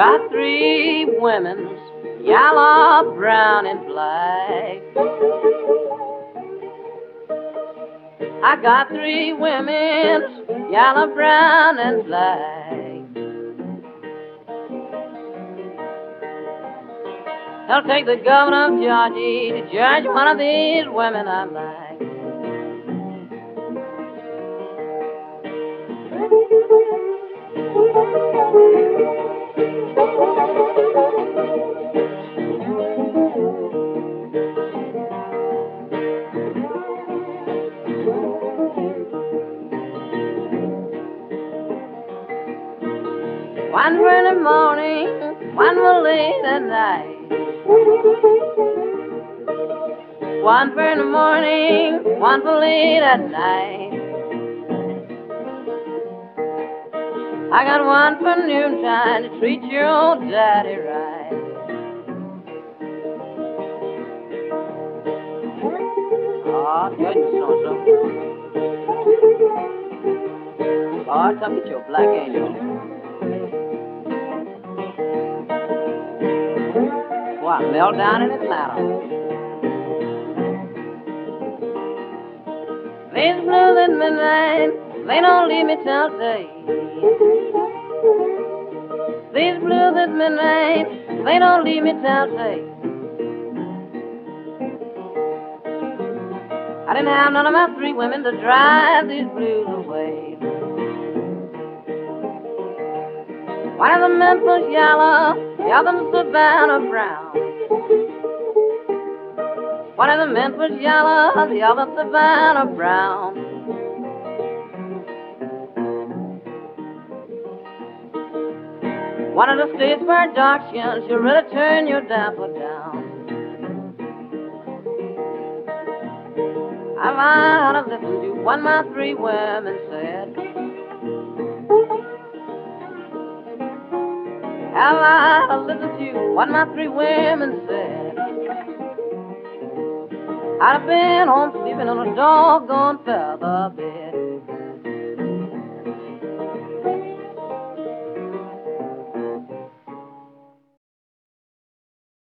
Got three women's, yellow, brown, and black. I got three women's, yellow, brown, and black. I'll take the governor of Georgia to judge one of these women I like. One for in the morning, one for late at night. One for in the morning, one for late at night. I got one for noontime to treat your old daddy right. Oh, goodness, so-so. Oh, come get your black angel. What, melt down in Atlanta? These blues at midnight, they don't leave me till day. These blues at midnight, they don't leave me till day. I didn't have none of my three women to drive these blues away. One of the Memphis yellow, the other Savannah brown. One of the Memphis yellow, the other Savannah brown. One of the Statesburg Darkshians, she'll really turn your dapper down. I've had to listen to what my three women said. Have I to listen to what my three women said? I'd have been home sleeping on a doggone feather bed.